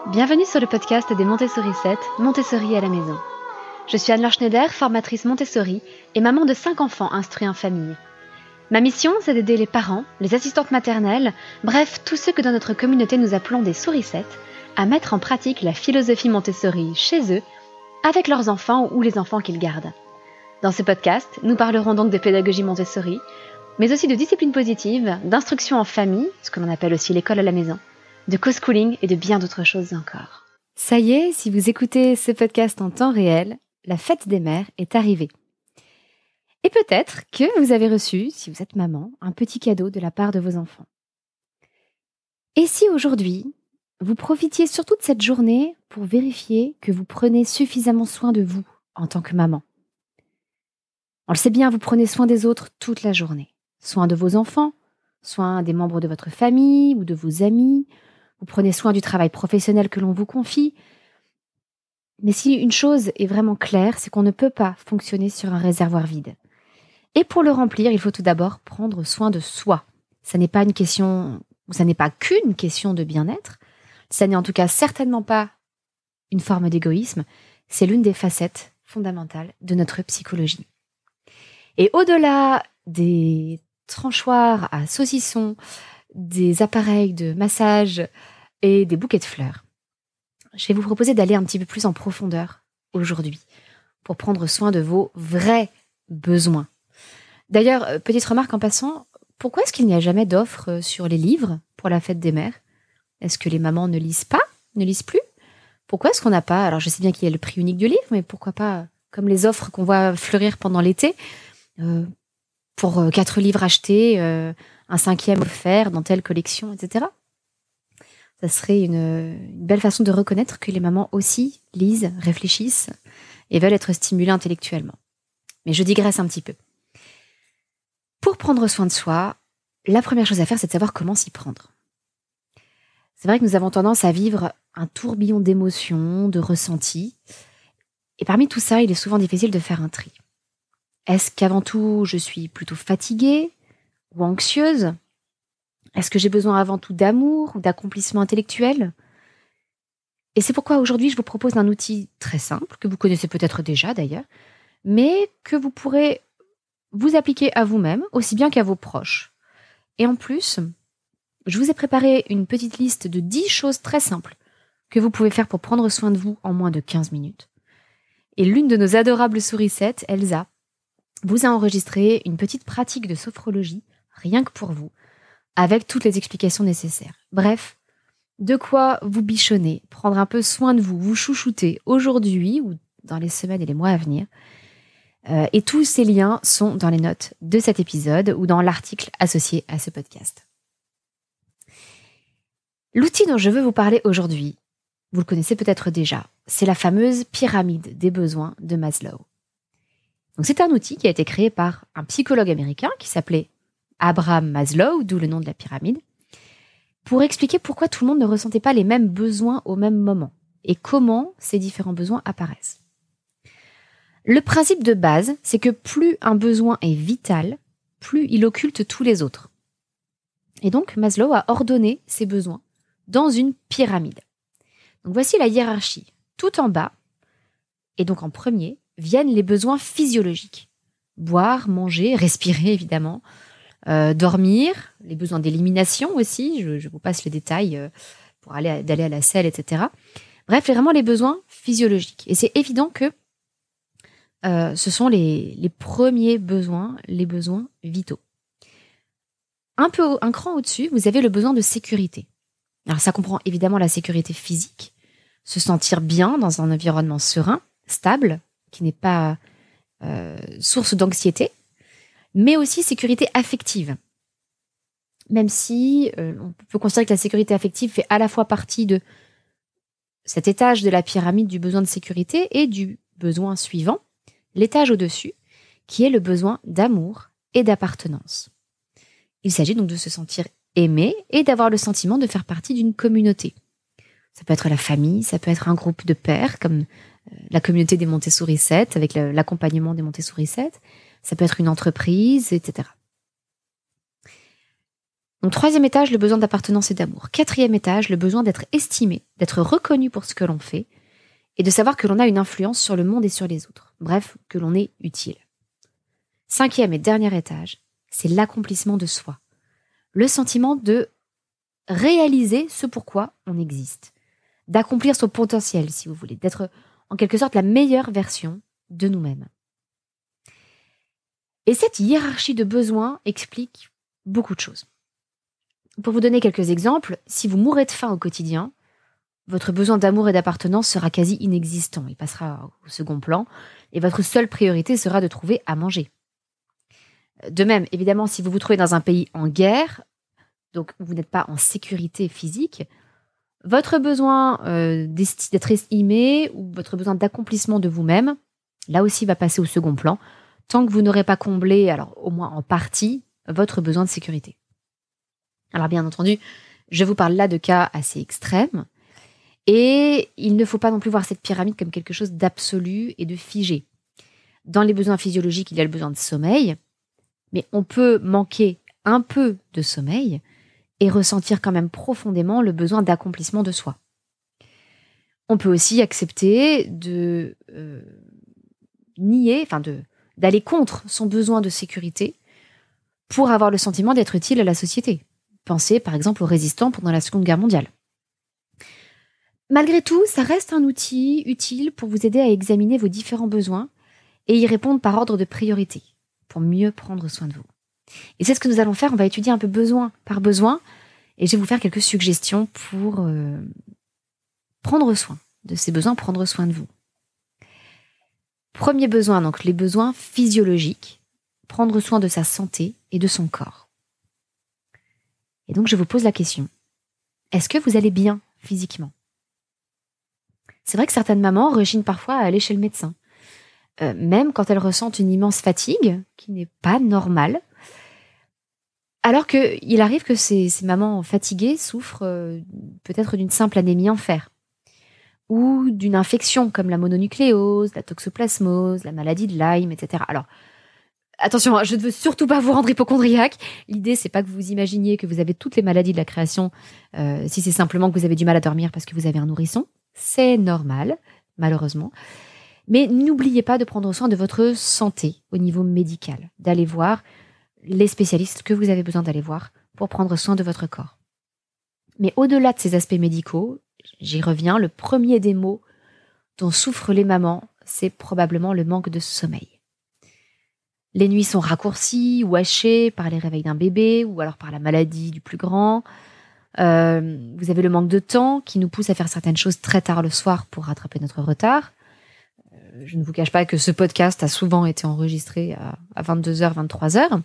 Bienvenue sur le podcast des Montessori 7, Montessori à la maison. Je suis Anne-Laure Schneider, formatrice Montessori et maman de 5 enfants instruits en famille. Ma mission, c'est d'aider les parents, les assistantes maternelles, bref, tous ceux que dans notre communauté nous appelons des sourissettes, à mettre en pratique la philosophie Montessori chez eux, avec leurs enfants ou les enfants qu'ils gardent. Dans ce podcast, nous parlerons donc de pédagogie Montessori, mais aussi de discipline positive, d'instruction en famille, ce que l'on appelle aussi l'école à la maison, de co-schooling et de bien d'autres choses encore. Ça y est, si vous écoutez ce podcast en temps réel, la fête des mères est arrivée. Et peut-être que vous avez reçu, si vous êtes maman, un petit cadeau de la part de vos enfants. Et si aujourd'hui, vous profitiez surtout de cette journée pour vérifier que vous prenez suffisamment soin de vous en tant que maman. On le sait bien, vous prenez soin des autres toute la journée. Soin de vos enfants, soin des membres de votre famille ou de vos amis. Vous prenez soin du travail professionnel que l'on vous confie. Mais si une chose est vraiment claire, c'est qu'on ne peut pas fonctionner sur un réservoir vide. Et pour le remplir, il faut tout d'abord prendre soin de soi. Ça n'est pas qu'une question de bien-être. Ça n'est en tout cas certainement pas une forme d'égoïsme. C'est l'une des facettes fondamentales de notre psychologie. Et au-delà des tranchoirs à saucissons, des appareils de massage et des bouquets de fleurs, je vais vous proposer d'aller un petit peu plus en profondeur aujourd'hui pour prendre soin de vos vrais besoins. D'ailleurs, petite remarque en passant, pourquoi est-ce qu'il n'y a jamais d'offres sur les livres pour la fête des mères ? Est-ce que les mamans ne lisent plus ? Pourquoi est-ce qu'on n'a pas, alors je sais bien qu'il y a le prix unique du livre, mais pourquoi pas, comme les offres qu'on voit fleurir pendant l'été, pour 4 livres achetés, un 5e offert dans telle collection, etc. Ça serait une belle façon de reconnaître que les mamans aussi lisent, réfléchissent et veulent être stimulées intellectuellement. Mais je digresse un petit peu. Pour prendre soin de soi, la première chose à faire, c'est de savoir comment s'y prendre. C'est vrai que nous avons tendance à vivre un tourbillon d'émotions, de ressentis. Et parmi tout ça, il est souvent difficile de faire un tri. Est-ce qu'avant tout, je suis plutôt fatiguée ou anxieuse ? Est-ce que j'ai besoin avant tout d'amour ou d'accomplissement intellectuel ? Et c'est pourquoi aujourd'hui, je vous propose un outil très simple, que vous connaissez peut-être déjà d'ailleurs, mais que vous pourrez vous appliquer à vous-même, aussi bien qu'à vos proches. Et en plus, je vous ai préparé une petite liste de 10 choses très simples que vous pouvez faire pour prendre soin de vous en moins de 15 minutes. Et l'une de nos adorables sourissettes, Elsa, vous a enregistré une petite pratique de sophrologie, rien que pour vous, avec toutes les explications nécessaires. Bref, de quoi vous bichonner, prendre un peu soin de vous, vous chouchouter aujourd'hui ou dans les semaines et les mois à venir. Et tous ces liens sont dans les notes de cet épisode ou dans l'article associé à ce podcast. L'outil dont je veux vous parler aujourd'hui, vous le connaissez peut-être déjà, c'est la fameuse pyramide des besoins de Maslow. Donc c'est un outil qui a été créé par un psychologue américain qui s'appelait Abraham Maslow, d'où le nom de la pyramide, pour expliquer pourquoi tout le monde ne ressentait pas les mêmes besoins au même moment et comment ces différents besoins apparaissent. Le principe de base, c'est que plus un besoin est vital, plus il occulte tous les autres. Et donc Maslow a ordonné ces besoins dans une pyramide. Donc voici la hiérarchie. Tout en bas, et donc en premier, viennent les besoins physiologiques. Boire, manger, respirer évidemment, dormir, les besoins d'élimination aussi, je vous passe les détails pour d'aller à la selle, etc. Bref, vraiment les besoins physiologiques. Et c'est évident que ce sont les premiers besoins, les besoins vitaux. Un cran au-dessus, vous avez le besoin de sécurité. Alors ça comprend évidemment la sécurité physique, se sentir bien dans un environnement serein, stable, qui n'est pas source d'anxiété, mais aussi sécurité affective. Même si on peut considérer que la sécurité affective fait à la fois partie de cet étage de la pyramide du besoin de sécurité et du besoin suivant, l'étage au-dessus, qui est le besoin d'amour et d'appartenance. Il s'agit donc de se sentir aimé et d'avoir le sentiment de faire partie d'une communauté. Ça peut être la famille, ça peut être un groupe de pairs, comme la communauté des Montessori 7, avec l'accompagnement des Montessori 7. Ça peut être une entreprise, etc. Donc 3e étage, le besoin d'appartenance et d'amour. 4e étage, le besoin d'être estimé, d'être reconnu pour ce que l'on fait et de savoir que l'on a une influence sur le monde et sur les autres. Bref, que l'on est utile. 5e et dernier étage, c'est l'accomplissement de soi. Le sentiment de réaliser ce pourquoi on existe. D'accomplir son potentiel, si vous voulez. D'être en quelque sorte la meilleure version de nous-mêmes. Et cette hiérarchie de besoins explique beaucoup de choses. Pour vous donner quelques exemples, si vous mourrez de faim au quotidien, votre besoin d'amour et d'appartenance sera quasi inexistant. Il passera au second plan et votre seule priorité sera de trouver à manger. De même, évidemment, si vous vous trouvez dans un pays en guerre, donc vous n'êtes pas en sécurité physique, votre besoin d'être estimé ou votre besoin d'accomplissement de vous-même, là aussi va passer au second plan, tant que vous n'aurez pas comblé, alors au moins en partie, votre besoin de sécurité. Alors bien entendu, je vous parle là de cas assez extrêmes, et il ne faut pas non plus voir cette pyramide comme quelque chose d'absolu et de figé. Dans les besoins physiologiques, il y a le besoin de sommeil, mais on peut manquer un peu de sommeil et ressentir quand même profondément le besoin d'accomplissement de soi. On peut aussi accepter de d'aller contre son besoin de sécurité pour avoir le sentiment d'être utile à la société. Pensez par exemple aux résistants pendant la Seconde Guerre mondiale. Malgré tout, ça reste un outil utile pour vous aider à examiner vos différents besoins et y répondre par ordre de priorité, pour mieux prendre soin de vous. Et c'est ce que nous allons faire, on va étudier un peu besoin par besoin, et je vais vous faire quelques suggestions pour prendre soin de ces besoins, prendre soin de vous. Premier besoin, donc les besoins physiologiques, prendre soin de sa santé et de son corps. Et donc je vous pose la question, est-ce que vous allez bien physiquement ? C'est vrai que certaines mamans rechignent parfois à aller chez le médecin, même quand elles ressentent une immense fatigue, qui n'est pas normale, alors qu'il arrive que ces mamans fatiguées souffrent peut-être d'une simple anémie en fer, ou d'une infection comme la mononucléose, la toxoplasmose, la maladie de Lyme, etc. Alors, attention, je ne veux surtout pas vous rendre hypocondriaque. L'idée, c'est pas que vous imaginiez que vous avez toutes les maladies de la création, si c'est simplement que vous avez du mal à dormir parce que vous avez un nourrisson. C'est normal, malheureusement. Mais n'oubliez pas de prendre soin de votre santé au niveau médical, d'aller voir les spécialistes que vous avez besoin d'aller voir pour prendre soin de votre corps. Mais au-delà de ces aspects médicaux, j'y reviens, le premier des maux dont souffrent les mamans, c'est probablement le manque de sommeil. Les nuits sont raccourcies ou hachées par les réveils d'un bébé ou alors par la maladie du plus grand. Vous avez le manque de temps qui nous pousse à faire certaines choses très tard le soir pour rattraper notre retard. Je ne vous cache pas que ce podcast a souvent été enregistré à 22h, 23h.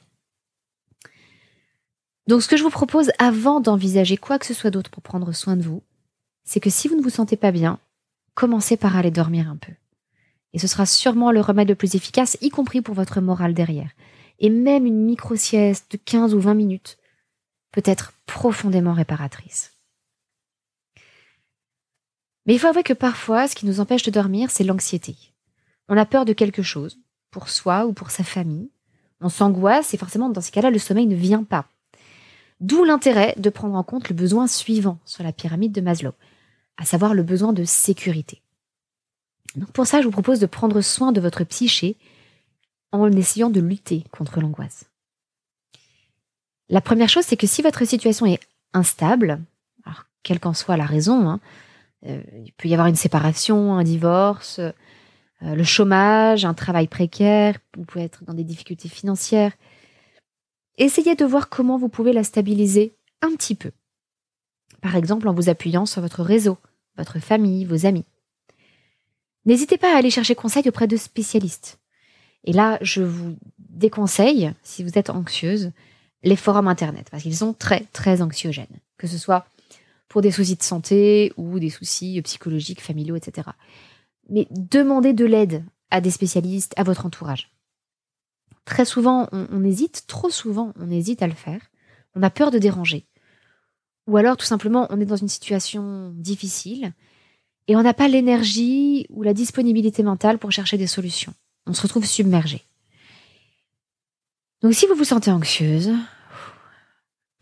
Donc ce que je vous propose avant d'envisager quoi que ce soit d'autre pour prendre soin de vous, c'est que si vous ne vous sentez pas bien, commencez par aller dormir un peu. Et ce sera sûrement le remède le plus efficace, y compris pour votre morale derrière. Et même une micro-sieste de 15 ou 20 minutes peut être profondément réparatrice. Mais il faut avouer que parfois, ce qui nous empêche de dormir, c'est l'anxiété. On a peur de quelque chose, pour soi ou pour sa famille. On s'angoisse et forcément, dans ces cas-là, le sommeil ne vient pas. D'où l'intérêt de prendre en compte le besoin suivant sur la pyramide de Maslow, à savoir le besoin de sécurité. Donc pour ça, je vous propose de prendre soin de votre psyché en essayant de lutter contre l'angoisse. La première chose, c'est que si votre situation est instable, alors quelle qu'en soit la raison, il peut y avoir une séparation, un divorce, le chômage, un travail précaire, vous pouvez être dans des difficultés financières. Essayez de voir comment vous pouvez la stabiliser un petit peu. Par exemple, en vous appuyant sur votre réseau, votre famille, vos amis. N'hésitez pas à aller chercher conseil auprès de spécialistes. Et là, je vous déconseille, si vous êtes anxieuse, les forums internet, parce qu'ils sont très, très anxiogènes. Que ce soit pour des soucis de santé ou des soucis psychologiques, familiaux, etc. Mais demandez de l'aide à des spécialistes, à votre entourage. Très souvent, on hésite, trop souvent, on hésite à le faire. On a peur de déranger. Ou alors, tout simplement, on est dans une situation difficile et on n'a pas l'énergie ou la disponibilité mentale pour chercher des solutions. On se retrouve submergé. Donc, si vous vous sentez anxieuse,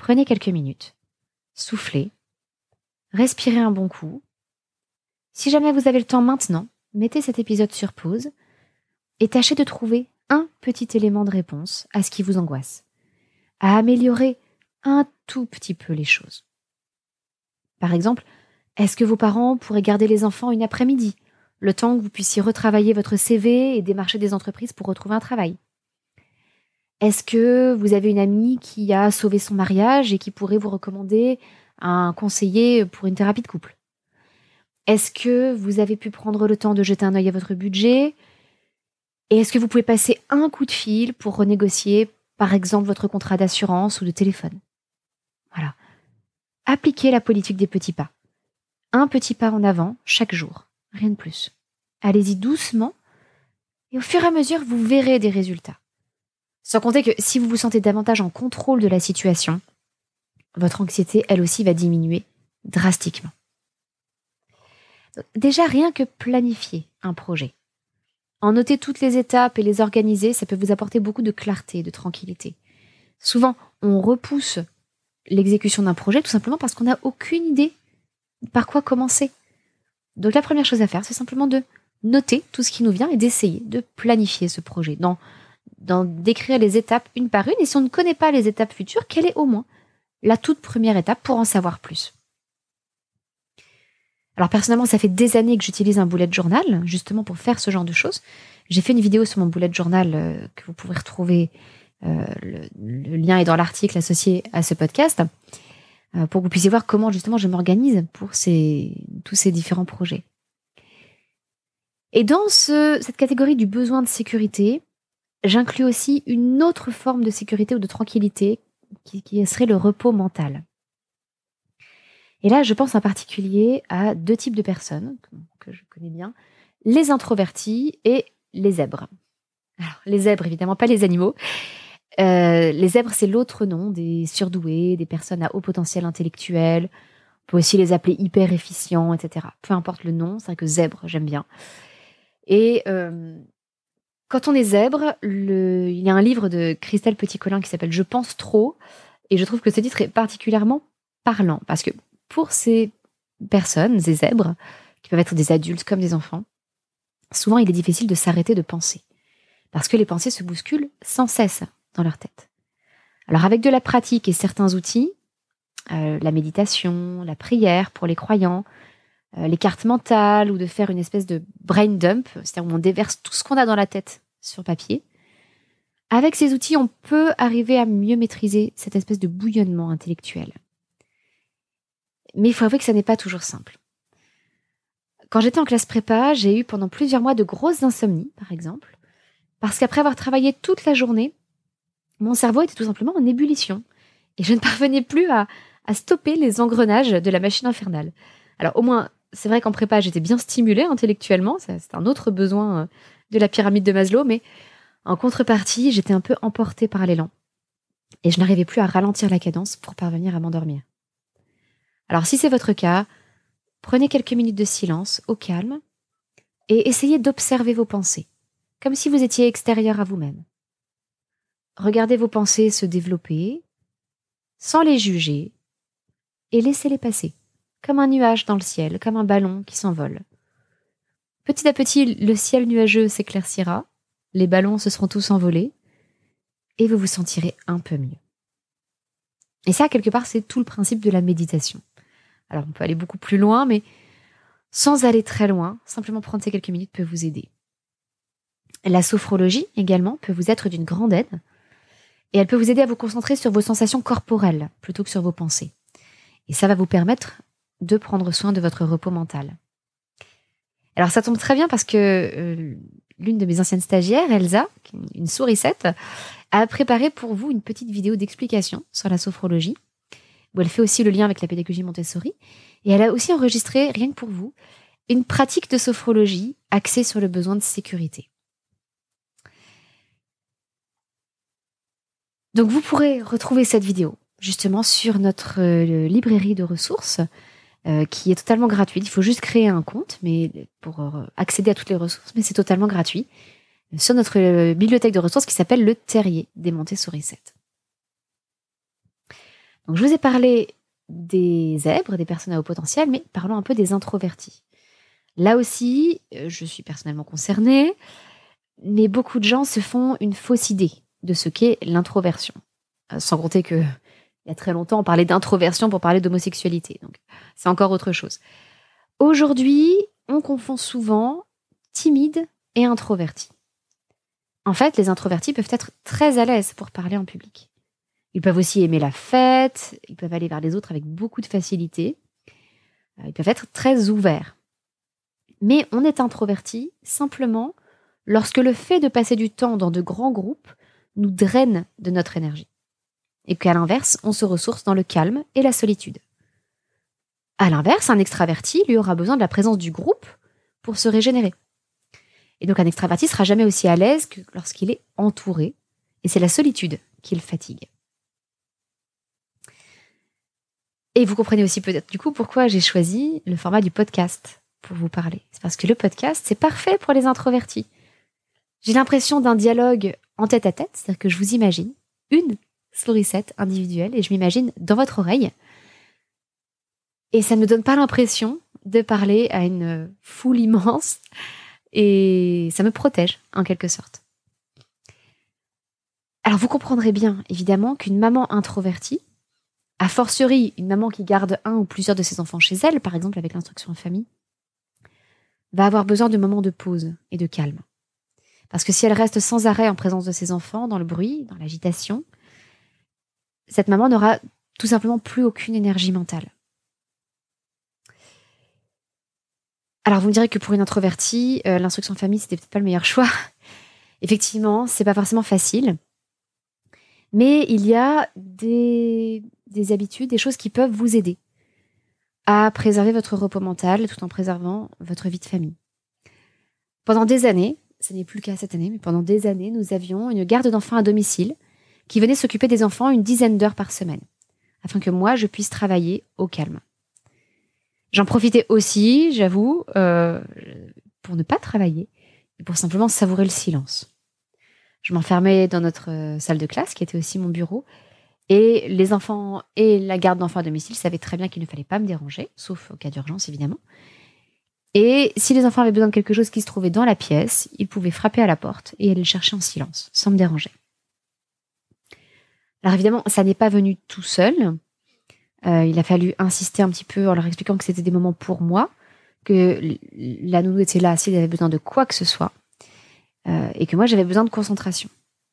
Prenez quelques minutes, soufflez, respirez un bon coup. Si jamais vous avez le temps maintenant, mettez cet épisode sur pause et tâchez de trouver un petit élément de réponse à ce qui vous angoisse, à améliorer un tout petit peu les choses. Par exemple, est-ce que vos parents pourraient garder les enfants une après-midi, le temps que vous puissiez retravailler votre CV et démarcher des entreprises pour retrouver un travail? Est-ce que vous avez une amie qui a sauvé son mariage et qui pourrait vous recommander un conseiller pour une thérapie de couple? Est-ce que vous avez pu prendre le temps de jeter un œil à votre budget? Et est-ce que vous pouvez passer un coup de fil pour renégocier, par exemple, votre contrat d'assurance ou de téléphone? Voilà. Appliquez la politique des petits pas. Un petit pas en avant chaque jour, rien de plus. Allez-y doucement et au fur et à mesure, vous verrez des résultats. Sans compter que si vous vous sentez davantage en contrôle de la situation, votre anxiété, elle aussi, va diminuer drastiquement. Donc, déjà, rien que planifier un projet. En noter toutes les étapes et les organiser, ça peut vous apporter beaucoup de clarté et de tranquillité. Souvent, on repousse l'exécution d'un projet tout simplement parce qu'on n'a aucune idée par quoi commencer. Donc la première chose à faire, c'est simplement de noter tout ce qui nous vient et d'essayer de planifier ce projet, d'écrire les étapes une par une. Et si on ne connaît pas les étapes futures, quelle est au moins la toute première étape pour en savoir plus? Alors personnellement, ça fait des années que j'utilise un bullet journal, justement pour faire ce genre de choses. J'ai fait une vidéo sur mon bullet journal que vous pourrez retrouver. Le lien est dans l'article associé à ce podcast, pour que vous puissiez voir comment justement je m'organise pour tous ces différents projets. Et dans cette catégorie du besoin de sécurité, j'inclus aussi une autre forme de sécurité ou de tranquillité qui serait le repos mental. Et là, je pense en particulier à deux types de personnes que je connais bien, les introvertis et les zèbres. Alors, les zèbres, évidemment, pas les animaux. Les zèbres, c'est l'autre nom des surdoués, des personnes à haut potentiel intellectuel. On peut aussi les appeler hyper efficients, etc. Peu importe le nom, c'est vrai que zèbre, j'aime bien. Et quand on est zèbre, il y a un livre de Christelle Petit-Colin qui s'appelle « Je pense trop ». Et je trouve que ce titre est particulièrement parlant. Parce que pour ces personnes, ces zèbres, qui peuvent être des adultes comme des enfants, souvent il est difficile de s'arrêter de penser. Parce que les pensées se bousculent sans cesse dans leur tête. Alors avec de la pratique et certains outils, la méditation, la prière pour les croyants, les cartes mentales ou de faire une espèce de brain dump, c'est-à-dire où on déverse tout ce qu'on a dans la tête sur papier, avec ces outils, on peut arriver à mieux maîtriser cette espèce de bouillonnement intellectuel. Mais il faut avouer que ça n'est pas toujours simple. Quand j'étais en classe prépa, j'ai eu pendant plusieurs mois de grosses insomnies, par exemple, parce qu'après avoir travaillé toute la journée, mon cerveau était tout simplement en ébullition et je ne parvenais plus à stopper les engrenages de la machine infernale. Alors au moins, c'est vrai qu'en prépa, j'étais bien stimulée intellectuellement, c'est un autre besoin de la pyramide de Maslow, mais en contrepartie, j'étais un peu emportée par l'élan et je n'arrivais plus à ralentir la cadence pour parvenir à m'endormir. Alors si c'est votre cas, prenez quelques minutes de silence, au calme, et essayez d'observer vos pensées, comme si vous étiez extérieur à vous-même. Regardez vos pensées se développer, sans les juger, et laissez-les passer, comme un nuage dans le ciel, comme un ballon qui s'envole. Petit à petit, le ciel nuageux s'éclaircira, les ballons se seront tous envolés, et vous vous sentirez un peu mieux. Et ça, quelque part, c'est tout le principe de la méditation. Alors, on peut aller beaucoup plus loin, mais sans aller très loin, simplement prendre ces quelques minutes peut vous aider. La sophrologie, également, peut vous être d'une grande aide, et elle peut vous aider à vous concentrer sur vos sensations corporelles, plutôt que sur vos pensées. Et ça va vous permettre de prendre soin de votre repos mental. Alors, ça tombe très bien parce que l'une de mes anciennes stagiaires, Elsa, une sourisette, a préparé pour vous une petite vidéo d'explication sur la sophrologie, où elle fait aussi le lien avec la pédagogie Montessori. Et elle a aussi enregistré, rien que pour vous, une pratique de sophrologie axée sur le besoin de sécurité. Donc vous pourrez retrouver cette vidéo justement sur notre librairie de ressources qui est totalement gratuite. Il faut juste créer un compte pour accéder à toutes les ressources, mais c'est totalement gratuit sur notre bibliothèque de ressources qui s'appelle Le Terrier des Montessori 7. Donc je vous ai parlé des zèbres, des personnes à haut potentiel, mais parlons un peu des introvertis. Là aussi, je suis personnellement concernée, mais beaucoup de gens se font une fausse idée de ce qu'est l'introversion. Sans compter que il y a très longtemps, on parlait d'introversion pour parler d'homosexualité. Donc, c'est encore autre chose. Aujourd'hui, on confond souvent timide et introverti. En fait, les introvertis peuvent être très à l'aise pour parler en public. Ils peuvent aussi aimer la fête, ils peuvent aller vers les autres avec beaucoup de facilité. Ils peuvent être très ouverts. Mais on est introverti simplement lorsque le fait de passer du temps dans de grands groupes nous draine de notre énergie. Et qu'à l'inverse, on se ressource dans le calme et la solitude. À l'inverse, un extraverti, lui, aura besoin de la présence du groupe pour se régénérer. Et donc un extraverti sera jamais aussi à l'aise que lorsqu'il est entouré, et c'est la solitude qui le fatigue. Et vous comprenez aussi peut-être du coup pourquoi j'ai choisi le format du podcast pour vous parler. C'est parce que le podcast, c'est parfait pour les introvertis. J'ai l'impression d'un dialogue en tête-à-tête, c'est-à-dire que je vous imagine une sourisette individuelle et je m'imagine dans votre oreille. Et ça ne me donne pas l'impression de parler à une foule immense et ça me protège en quelque sorte. Alors vous comprendrez bien évidemment qu'une maman introvertie, a fortiori une maman qui garde un ou plusieurs de ses enfants chez elle, par exemple avec l'instruction en famille, va avoir besoin de moments de pause et de calme. Parce que si elle reste sans arrêt en présence de ses enfants, dans le bruit, dans l'agitation, cette maman n'aura tout simplement plus aucune énergie mentale. Alors vous me direz que pour une introvertie, l'instruction en famille, c'était peut-être pas le meilleur choix. Effectivement, c'est pas forcément facile. Mais il y a des habitudes, des choses qui peuvent vous aider à préserver votre repos mental tout en préservant votre vie de famille. Pendant des années, ce n'est plus le cas cette année, mais pendant des années, nous avions une garde d'enfants à domicile qui venait s'occuper des enfants une dizaine d'heures par semaine, afin que moi, je puisse travailler au calme. J'en profitais aussi, j'avoue, pour ne pas travailler et pour simplement savourer le silence. Je m'enfermais dans notre salle de classe, qui était aussi mon bureau, et les enfants et la garde d'enfants à domicile savaient très bien qu'il ne fallait pas me déranger, sauf au cas d'urgence évidemment. Et si les enfants avaient besoin de quelque chose qui se trouvait dans la pièce, ils pouvaient frapper à la porte et aller le chercher en silence, sans me déranger. Alors évidemment, ça n'est pas venu tout seul. Il a fallu insister un petit peu en leur expliquant que c'était des moments pour moi, que la nounou était là s'il avait besoin de quoi que ce soit, et que moi j'avais besoin de concentration.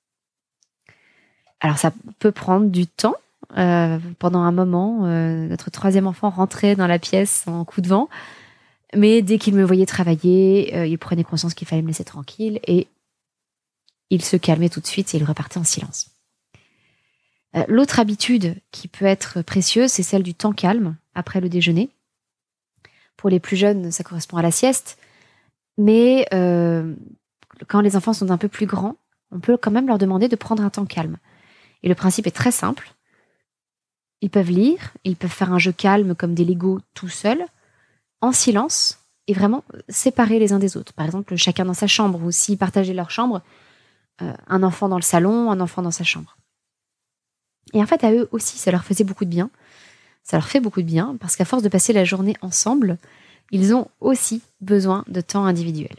Alors ça peut prendre du temps. Pendant un moment, notre troisième enfant rentrait dans la pièce en coup de vent, mais dès qu'il me voyait travailler, il prenait conscience qu'il fallait me laisser tranquille et il se calmait tout de suite et il repartait en silence. L'autre habitude qui peut être précieuse, c'est celle du temps calme après le déjeuner. Pour les plus jeunes, ça correspond à la sieste, mais quand les enfants sont un peu plus grands, on peut quand même leur demander de prendre un temps calme. Et le principe est très simple. Ils peuvent lire, ils peuvent faire un jeu calme comme des Legos tout seuls, en silence, et vraiment séparer les uns des autres. Par exemple, chacun dans sa chambre, ou s'ils partageaient leur chambre, un enfant dans le salon, un enfant dans sa chambre. Et en fait, à eux aussi, ça leur faisait beaucoup de bien. Ça leur fait beaucoup de bien, parce qu'à force de passer la journée ensemble, ils ont aussi besoin de temps individuel.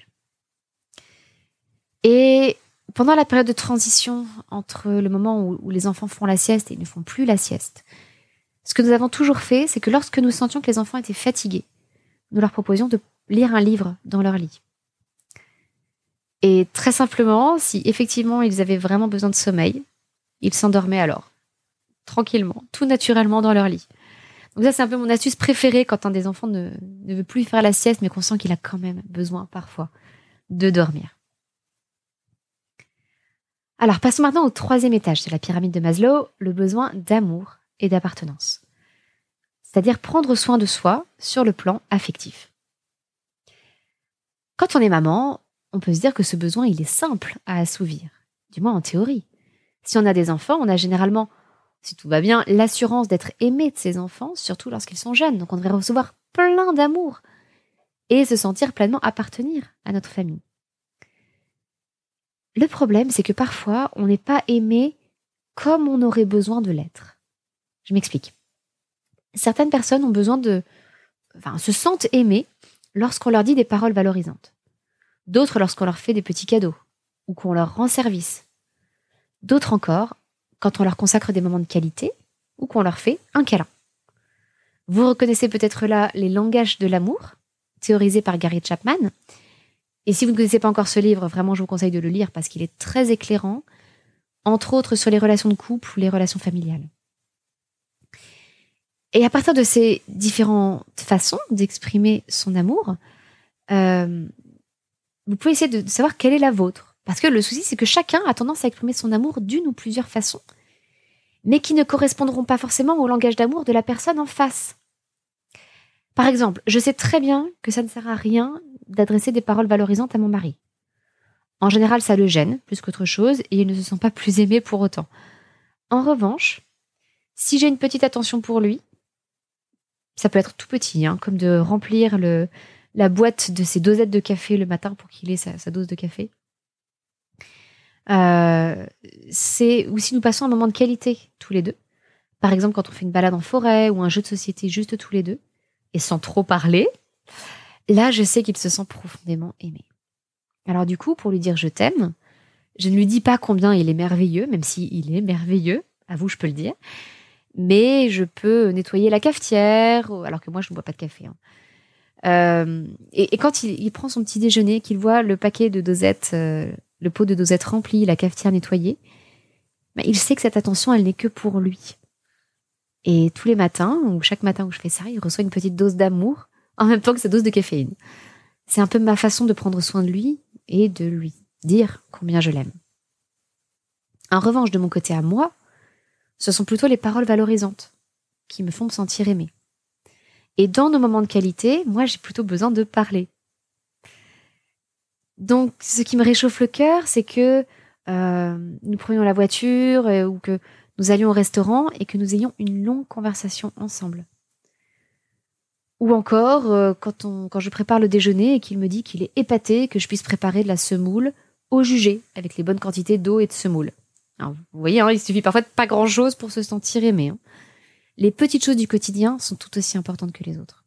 Et pendant la période de transition entre le moment où les enfants font la sieste et ils ne font plus la sieste, ce que nous avons toujours fait, c'est que lorsque nous sentions que les enfants étaient fatigués, nous leur proposions de lire un livre dans leur lit. Et très simplement, si effectivement ils avaient vraiment besoin de sommeil, ils s'endormaient alors, tranquillement, tout naturellement dans leur lit. Donc ça, c'est un peu mon astuce préférée quand un des enfants ne veut plus faire la sieste, mais qu'on sent qu'il a quand même besoin parfois de dormir. Alors, passons maintenant au 3e étage de la pyramide de Maslow, le besoin d'amour et d'appartenance. C'est-à-dire prendre soin de soi sur le plan affectif. Quand on est maman, on peut se dire que ce besoin, il est simple à assouvir, du moins en théorie. Si on a des enfants, on a généralement, si tout va bien, l'assurance d'être aimé de ses enfants, surtout lorsqu'ils sont jeunes. Donc on devrait recevoir plein d'amour et se sentir pleinement appartenir à notre famille. Le problème, c'est que parfois, on n'est pas aimé comme on aurait besoin de l'être. Je m'explique. Certaines personnes ont besoin se sentent aimées lorsqu'on leur dit des paroles valorisantes. D'autres lorsqu'on leur fait des petits cadeaux ou qu'on leur rend service. D'autres encore quand on leur consacre des moments de qualité ou qu'on leur fait un câlin. Vous reconnaissez peut-être là les langages de l'amour, théorisés par Gary Chapman. Et si vous ne connaissez pas encore ce livre, vraiment je vous conseille de le lire parce qu'il est très éclairant, entre autres sur les relations de couple ou les relations familiales. Et à partir de ces différentes façons d'exprimer son amour, vous pouvez essayer de savoir quelle est la vôtre. Parce que le souci, c'est que chacun a tendance à exprimer son amour d'une ou plusieurs façons, mais qui ne correspondront pas forcément au langage d'amour de la personne en face. Par exemple, je sais très bien que ça ne sert à rien d'adresser des paroles valorisantes à mon mari. En général, ça le gêne plus qu'autre chose et il ne se sent pas plus aimé pour autant. En revanche, si j'ai une petite attention pour lui, ça peut être tout petit, comme de remplir la boîte de ses dosettes de café le matin pour qu'il ait sa dose de café. Ou si nous passons un moment de qualité tous les deux. Par exemple, quand on fait une balade en forêt ou un jeu de société juste tous les deux, et sans trop parler, là, je sais qu'il se sent profondément aimé. Alors du coup, pour lui dire je t'aime, je ne lui dis pas combien il est merveilleux, même s'il est merveilleux, à vous je peux le dire, mais je peux nettoyer la cafetière, alors que moi je ne bois pas de café. Et quand il prend son petit déjeuner, qu'il voit le paquet de dosettes, le pot de dosettes rempli, la cafetière nettoyée, il sait que cette attention, elle n'est que pour lui. Et tous les matins, ou chaque matin où je fais ça, il reçoit une petite dose d'amour, en même temps que sa dose de caféine. C'est un peu ma façon de prendre soin de lui et de lui dire combien je l'aime. En revanche, de mon côté à moi, ce sont plutôt les paroles valorisantes qui me font me sentir aimée. Et dans nos moments de qualité, moi, j'ai plutôt besoin de parler. Donc, ce qui me réchauffe le cœur, c'est que nous prenions la voiture ou que nous allions au restaurant et que nous ayons une longue conversation ensemble. Ou encore, quand je prépare le déjeuner et qu'il me dit qu'il est épaté que je puisse préparer de la semoule au jugé, avec les bonnes quantités d'eau et de semoule. Alors, vous voyez, il suffit parfois de pas grand-chose pour se sentir aimé. Les petites choses du quotidien sont tout aussi importantes que les autres.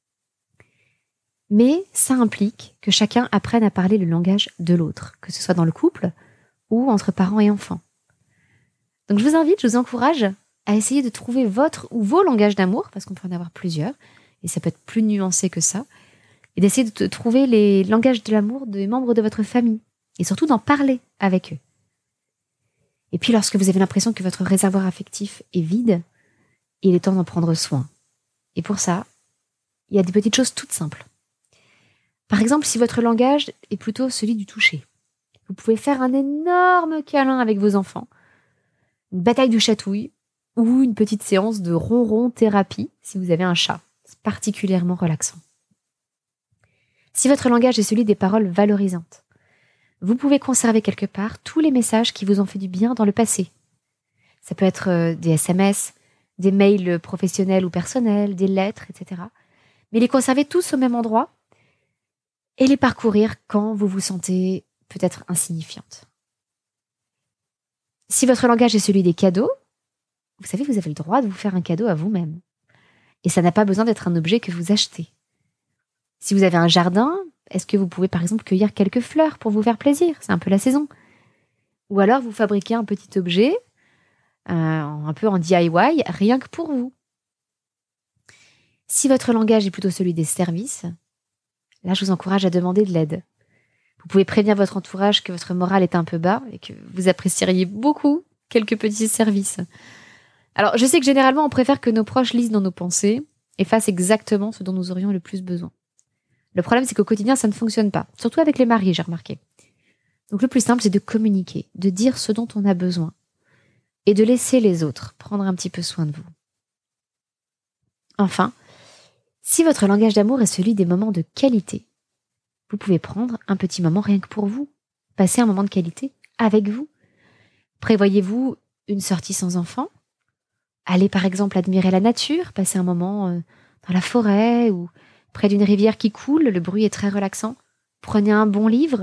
Mais ça implique que chacun apprenne à parler le langage de l'autre, que ce soit dans le couple ou entre parents et enfants. Donc je vous encourage à essayer de trouver votre ou vos langages d'amour, parce qu'on peut en avoir plusieurs, et ça peut être plus nuancé que ça, et d'essayer de trouver les langages de l'amour des membres de votre famille, et surtout d'en parler avec eux. Et puis lorsque vous avez l'impression que votre réservoir affectif est vide, il est temps d'en prendre soin. Et pour ça, il y a des petites choses toutes simples. Par exemple, si votre langage est plutôt celui du toucher, vous pouvez faire un énorme câlin avec vos enfants, une bataille de chatouilles ou une petite séance de ronron thérapie si vous avez un chat. C'est particulièrement relaxant. Si votre langage est celui des paroles valorisantes, vous pouvez conserver quelque part tous les messages qui vous ont fait du bien dans le passé. Ça peut être des SMS, des mails professionnels ou personnels, des lettres, etc. Mais les conserver tous au même endroit et les parcourir quand vous vous sentez peut-être insignifiante. Si votre langage est celui des cadeaux, vous savez, vous avez le droit de vous faire un cadeau à vous-même. Et ça n'a pas besoin d'être un objet que vous achetez. Si vous avez un jardin, est-ce que vous pouvez par exemple cueillir quelques fleurs pour vous faire plaisir ? C'est un peu la saison. Ou alors vous fabriquez un petit objet, un peu en DIY, rien que pour vous. Si votre langage est plutôt celui des services, là je vous encourage à demander de l'aide. Vous pouvez prévenir votre entourage que votre morale est un peu bas et que vous apprécieriez beaucoup quelques petits services. Alors, je sais que généralement, on préfère que nos proches lisent dans nos pensées et fassent exactement ce dont nous aurions le plus besoin. Le problème, c'est qu'au quotidien, ça ne fonctionne pas. Surtout avec les maris, j'ai remarqué. Donc, le plus simple, c'est de communiquer, de dire ce dont on a besoin et de laisser les autres prendre un petit peu soin de vous. Enfin, si votre langage d'amour est celui des moments de qualité, vous pouvez prendre un petit moment rien que pour vous, passer un moment de qualité avec vous. Prévoyez-vous une sortie sans enfants ? Allez par exemple admirer la nature, passer un moment dans la forêt ou près d'une rivière qui coule, le bruit est très relaxant. Prenez un bon livre,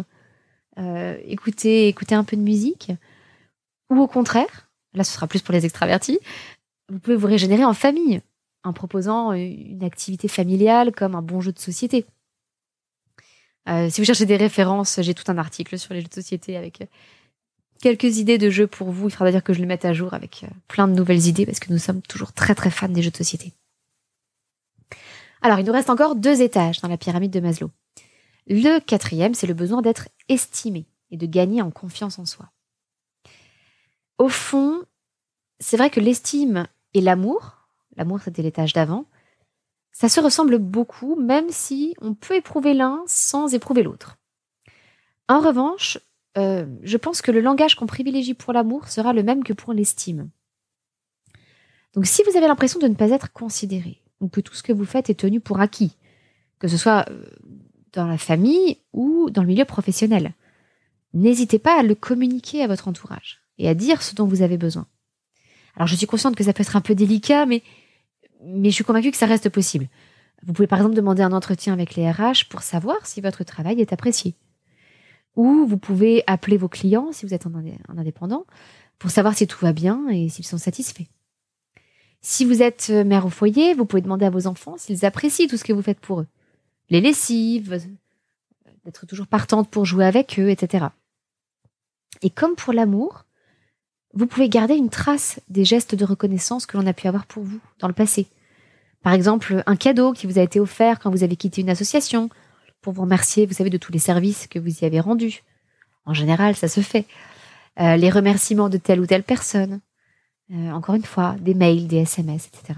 écoutez un peu de musique. Ou au contraire, là ce sera plus pour les extravertis, Vous pouvez vous régénérer en famille en proposant une activité familiale comme un bon jeu de société. Si vous cherchez des références, j'ai tout un article sur les jeux de société avec quelques idées de jeux pour vous. Il faudra dire que je le mette à jour avec plein de nouvelles idées parce que nous sommes toujours très très fans des jeux de société. Alors, il nous reste encore 2 étages dans la pyramide de Maslow. Le 4e, c'est le besoin d'être estimé et de gagner en confiance en soi. Au fond, c'est vrai que l'estime et l'amour c'était l'étage d'avant, ça se ressemble beaucoup, même si on peut éprouver l'un sans éprouver l'autre. En revanche, je pense que le langage qu'on privilégie pour l'amour sera le même que pour l'estime. Donc si vous avez l'impression de ne pas être considéré, ou que tout ce que vous faites est tenu pour acquis, que ce soit dans la famille ou dans le milieu professionnel, n'hésitez pas à le communiquer à votre entourage et à dire ce dont vous avez besoin. Alors je suis consciente que ça peut être un peu délicat, mais je suis convaincue que ça reste possible. Vous pouvez par exemple demander un entretien avec les RH pour savoir si votre travail est apprécié. Ou vous pouvez appeler vos clients, si vous êtes un indépendant, pour savoir si tout va bien et s'ils sont satisfaits. Si vous êtes mère au foyer, vous pouvez demander à vos enfants s'ils apprécient tout ce que vous faites pour eux. Les lessives, d'être toujours partante pour jouer avec eux, etc. Et comme pour l'amour, vous pouvez garder une trace des gestes de reconnaissance que l'on a pu avoir pour vous dans le passé. Par exemple, un cadeau qui vous a été offert quand vous avez quitté une association, pour vous remercier, vous savez, de tous les services que vous y avez rendus. En général, ça se fait. Les remerciements de telle ou telle personne. Encore une fois, des mails, des SMS, etc.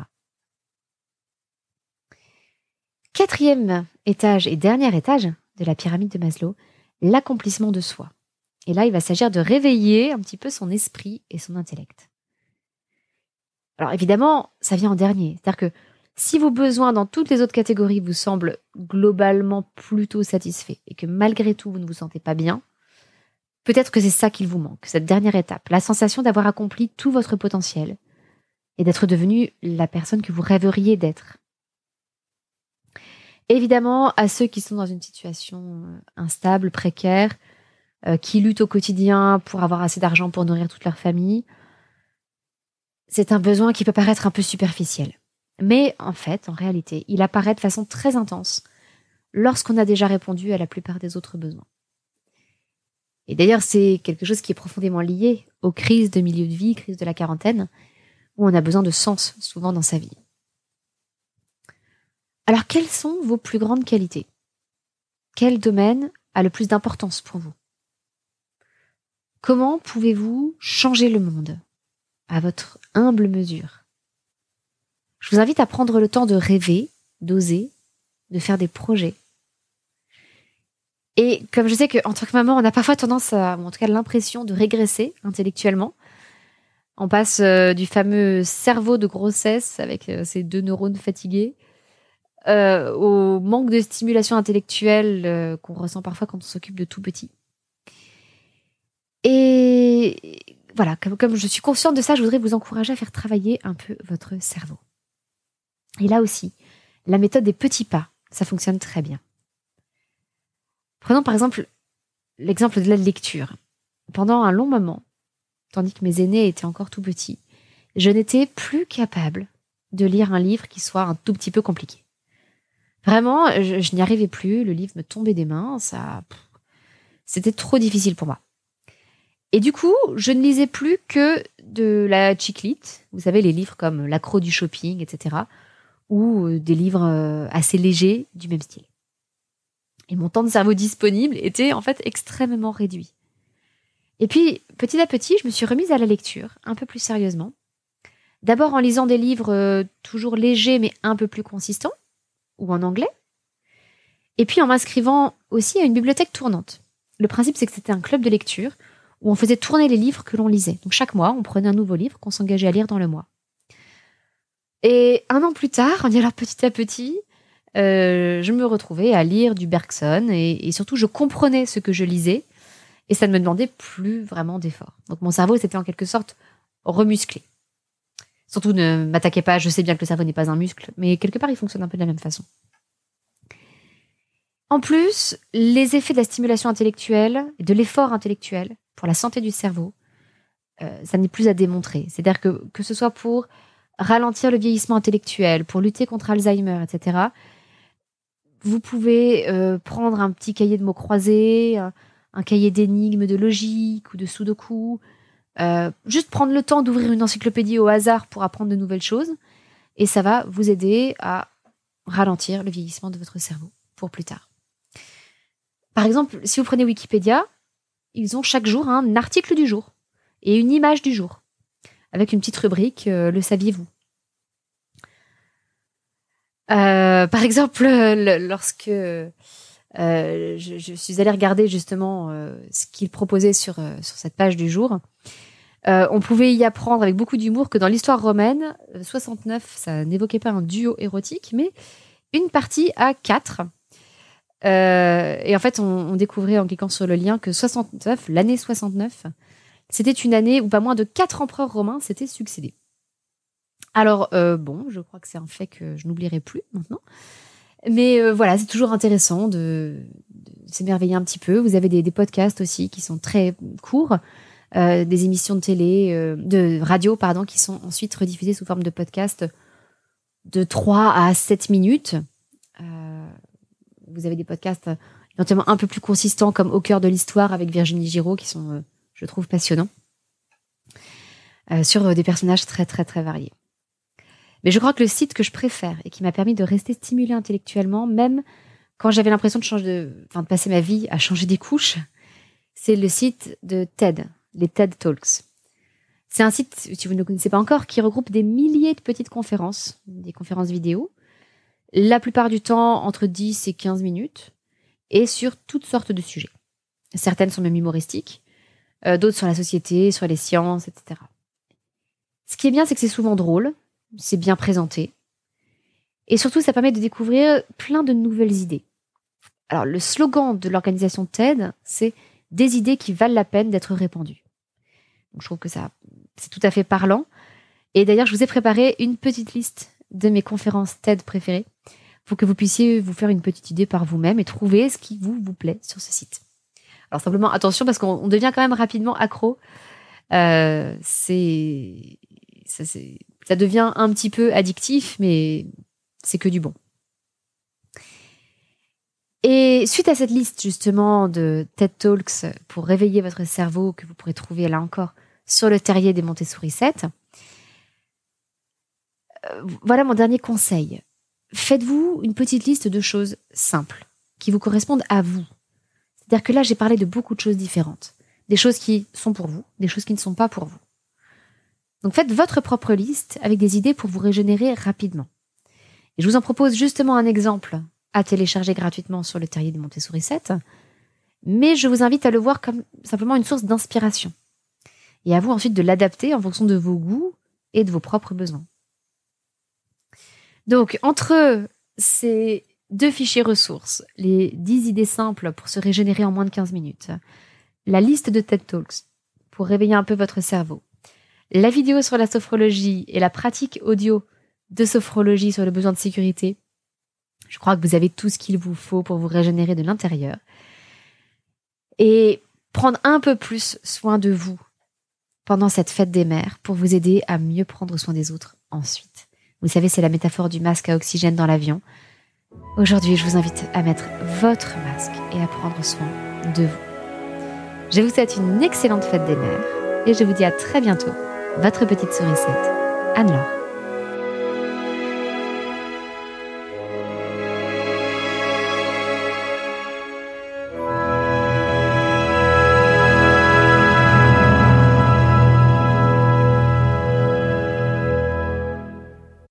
4e étage et dernier étage de la pyramide de Maslow, l'accomplissement de soi. Et là, il va s'agir de réveiller un petit peu son esprit et son intellect. Alors évidemment, ça vient en dernier. C'est-à-dire que si vos besoins dans toutes les autres catégories vous semblent globalement plutôt satisfaits et que malgré tout vous ne vous sentez pas bien, peut-être que c'est ça qu'il vous manque, cette dernière étape, la sensation d'avoir accompli tout votre potentiel et d'être devenu la personne que vous rêveriez d'être. Évidemment, à ceux qui sont dans une situation instable, précaire, qui luttent au quotidien pour avoir assez d'argent pour nourrir toute leur famille, c'est un besoin qui peut paraître un peu superficiel. Mais en fait, en réalité, il apparaît de façon très intense lorsqu'on a déjà répondu à la plupart des autres besoins. Et d'ailleurs, c'est quelque chose qui est profondément lié aux crises de milieu de vie, crise de la quarantaine, où on a besoin de sens souvent dans sa vie. Alors, quelles sont vos plus grandes qualités ? Quel domaine a le plus d'importance pour vous ? Comment pouvez-vous changer le monde à votre humble mesure ? Je vous invite à prendre le temps de rêver, d'oser, de faire des projets. Et comme je sais qu'en tant que maman, on a parfois tendance à, ou en tout cas l'impression de régresser intellectuellement, on passe du fameux cerveau de grossesse avec ses 2 neurones fatigués au manque de stimulation intellectuelle qu'on ressent parfois quand on s'occupe de tout petit. Et voilà, comme je suis consciente de ça, je voudrais vous encourager à faire travailler un peu votre cerveau. Et là aussi, la méthode des petits pas, ça fonctionne très bien. Prenons par exemple l'exemple de la lecture. Pendant un long moment, tandis que mes aînés étaient encore tout petits, je n'étais plus capable de lire un livre qui soit un tout petit peu compliqué. Vraiment, je n'y arrivais plus, le livre me tombait des mains, c'était trop difficile pour moi. Et du coup, je ne lisais plus que de la chick-lit, vous savez, les livres comme L'accro du shopping, etc., ou des livres assez légers du même style. Et mon temps de cerveau disponible était en fait extrêmement réduit. Et puis, petit à petit, je me suis remise à la lecture, un peu plus sérieusement. D'abord en lisant des livres toujours légers, mais un peu plus consistants, ou en anglais. Et puis en m'inscrivant aussi à une bibliothèque tournante. Le principe, c'est que c'était un club de lecture où on faisait tourner les livres que l'on lisait. Donc chaque mois, on prenait un nouveau livre qu'on s'engageait à lire dans le mois. Et 1 an plus tard, on y allant petit à petit, je me retrouvais à lire du Bergson et surtout, je comprenais ce que je lisais et ça ne me demandait plus vraiment d'effort. Donc mon cerveau s'était en quelque sorte remusclé. Surtout, ne m'attaquez pas, je sais bien que le cerveau n'est pas un muscle, mais quelque part, il fonctionne un peu de la même façon. En plus, les effets de la stimulation intellectuelle et de l'effort intellectuel pour la santé du cerveau, ça n'est plus à démontrer. C'est-à-dire que ce soit pour ralentir le vieillissement intellectuel, pour lutter contre Alzheimer, etc., vous pouvez prendre un petit cahier de mots croisés, un cahier d'énigmes de logique ou de sudoku, juste prendre le temps d'ouvrir une encyclopédie au hasard pour apprendre de nouvelles choses, et ça va vous aider à ralentir le vieillissement de votre cerveau pour plus tard. Par exemple, si vous prenez Wikipédia, ils ont chaque jour un article du jour et une image du jour, avec une petite rubrique « Le saviez-vous » Par exemple, lorsque je suis allée regarder justement ce qu'ils proposaient sur cette page du jour, on pouvait y apprendre avec beaucoup d'humour que dans l'histoire romaine, 69, ça n'évoquait pas un duo érotique, mais une partie à 4. Et en fait, on découvrait en cliquant sur le lien que 69, l'année 69, c'était une année où pas moins de 4 empereurs romains s'étaient succédés. Alors, je crois que c'est un fait que je n'oublierai plus maintenant. Mais voilà, c'est toujours intéressant de s'émerveiller un petit peu. Vous avez des podcasts aussi qui sont très courts, des émissions de télé, de radio, pardon, qui sont ensuite rediffusées sous forme de podcast de 3 à 7 minutes. Vous avez des podcasts éventuellement un peu plus consistants comme Au cœur de l'histoire avec Virginie Giraud qui sont, je trouve, passionnants sur des personnages très, très, très variés. Mais je crois que le site que je préfère et qui m'a permis de rester stimulée intellectuellement, même quand j'avais l'impression de passer ma vie à changer des couches, c'est le site de TED, les TED Talks. C'est un site, si vous ne le connaissez pas encore, qui regroupe des milliers de petites conférences, des conférences vidéo, la plupart du temps entre 10 et 15 minutes, et sur toutes sortes de sujets. Certaines sont même humoristiques, d'autres sur la société, sur les sciences, etc. Ce qui est bien, c'est que c'est souvent drôle, c'est bien présenté, et surtout, ça permet de découvrir plein de nouvelles idées. Alors, le slogan de l'organisation TED, c'est « Des idées qui valent la peine d'être répandues ». Donc, je trouve que ça, c'est tout à fait parlant. Et d'ailleurs, je vous ai préparé une petite liste de mes conférences TED préférées pour que vous puissiez vous faire une petite idée par vous-même et trouver ce qui vous plaît sur ce site. Alors, simplement, attention, parce qu'on devient quand même rapidement accro. Ça devient un petit peu addictif, mais c'est que du bon. Et suite à cette liste, justement, de TED Talks pour réveiller votre cerveau, que vous pourrez trouver, là encore, sur le terrier des Montessori 7, voilà mon dernier conseil. Faites-vous une petite liste de choses simples, qui vous correspondent à vous. C'est-à-dire que là, j'ai parlé de beaucoup de choses différentes. Des choses qui sont pour vous, des choses qui ne sont pas pour vous. Donc faites votre propre liste avec des idées pour vous régénérer rapidement. Et je vous en propose justement un exemple à télécharger gratuitement sur le terrier des Montessori 7, mais je vous invite à le voir comme simplement une source d'inspiration. Et à vous ensuite de l'adapter en fonction de vos goûts et de vos propres besoins. Donc, entre ces 2 fichiers ressources, les 10 idées simples pour se régénérer en moins de 15 minutes, la liste de TED Talks pour réveiller un peu votre cerveau, la vidéo sur la sophrologie et la pratique audio de sophrologie sur le besoin de sécurité, je crois que vous avez tout ce qu'il vous faut pour vous régénérer de l'intérieur. Et prendre un peu plus soin de vous pendant cette fête des mères pour vous aider à mieux prendre soin des autres ensuite. Vous savez, c'est la métaphore du masque à oxygène dans l'avion. Aujourd'hui, je vous invite à mettre votre masque et à prendre soin de vous. Je vous souhaite une excellente fête des mères et je vous dis à très bientôt. Votre petite sourisette, Anne-Laure.